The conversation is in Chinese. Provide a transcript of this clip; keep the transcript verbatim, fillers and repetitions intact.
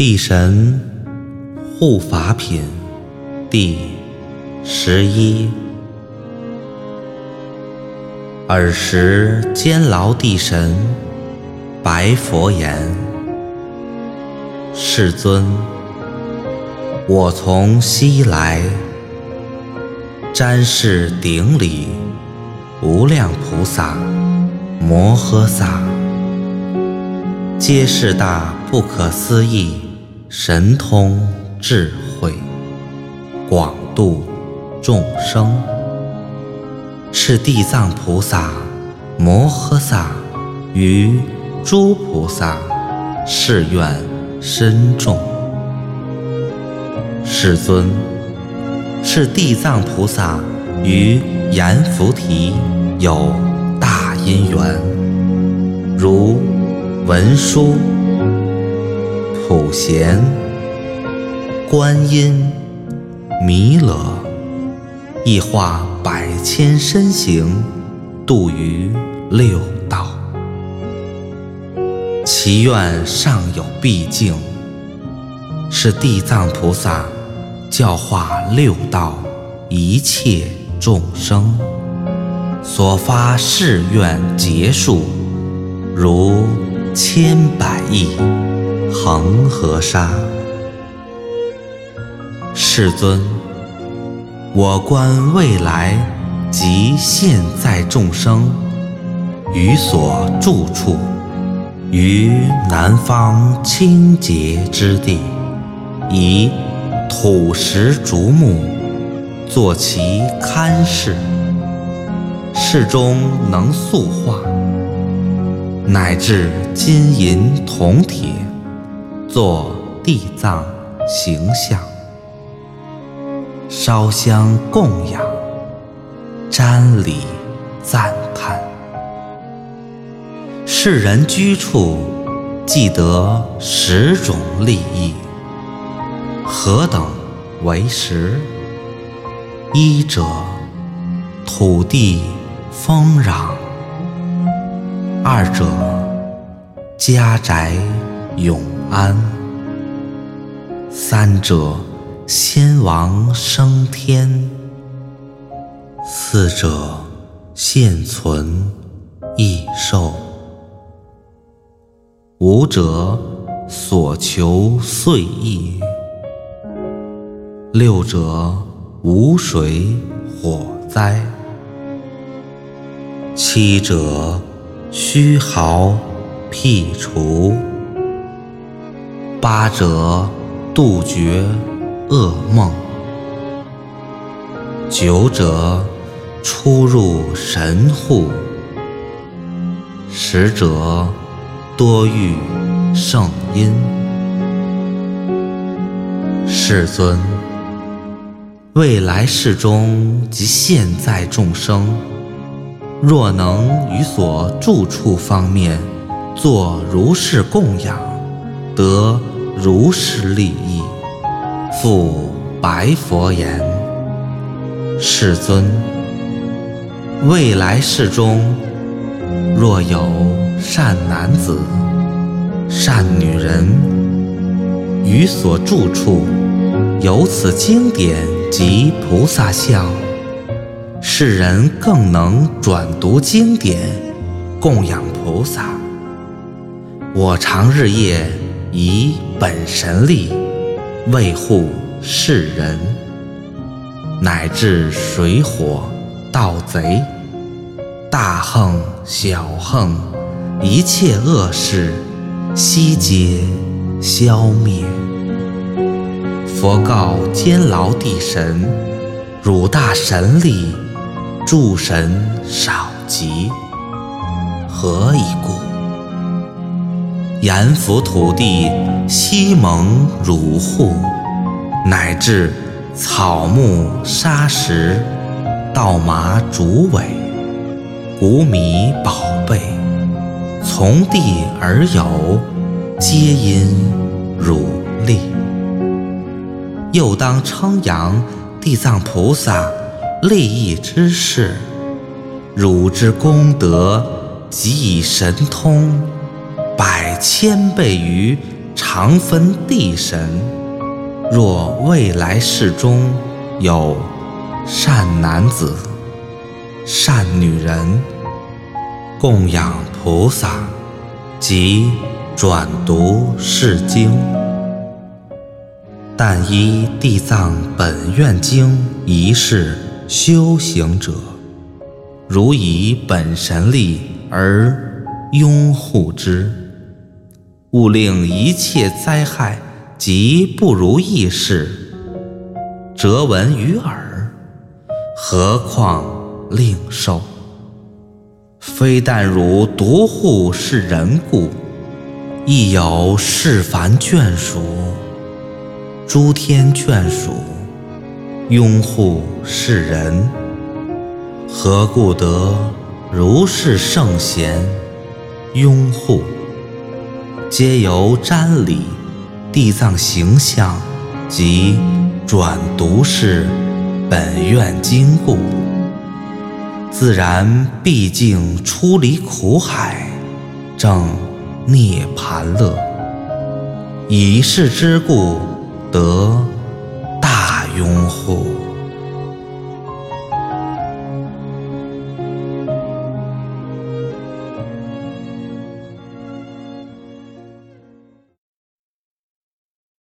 地神护法品第十一。尔时监牢地神白佛言：世尊，我从西来，瞻视顶礼无量菩萨摩诃萨，皆是大不可思议神通智慧，广度众生。是地藏菩萨摩诃萨于诸菩萨誓愿深重。世尊，是地藏菩萨于阎浮提有大因缘，如文殊、普贤、观音、弥勒，亦化百千身形，度于六道。其愿尚有毕竟，是地藏菩萨教化六道一切众生，所发誓愿劫数，如千百亿恒河沙。世尊，我观未来及现在众生，于所住处，于南方清洁之地，以土石竹木作其龛室，室中能塑化，乃至金银铜铁，作地藏形象，烧香供养，瞻礼赞叹。世人居处，既得十种利益，何等为十？一者，土地丰壤；二者，家宅永安；三者，先王升天；四者，现存益寿；五者，所求遂意；六者，无水火灾；七者，虚耗辟除；八者，杜绝噩梦；九者，出入神户；十者，多遇圣因。世尊，未来世中及现在众生，若能于所住处方面作如是供养，得如是利益。复白佛言：世尊，未来世中，若有善男子、善女人，于所住处有此经典及菩萨像，世人更能转读经典，供养菩萨。我常日夜以本神力卫护世人，乃至水火盗贼、大横小横一切恶事，悉皆消灭。佛告监牢地神：汝大神力，诸神少及，何以故？阎浮土地悉蒙汝护，乃至草木沙石、稻麻竹苇、谷米宝贝，从地而有，皆因汝力。又当称扬地藏菩萨利益之事，汝之功德即以神通百千倍于常分地神。若未来世中有善男子、善女人，供养菩萨及转读是经，但依地藏本愿经一事修行者，如以本神力而拥护之，勿令一切灾害及不如意事折闻于耳，何况令受？非但汝独护是人故，亦有世凡眷属、诸天眷属拥护是人，何故得如是圣贤拥护？皆由瞻礼地藏形象及转读是本愿经故，自然毕竟出离苦海，证涅盘乐。以是之故，得大拥护。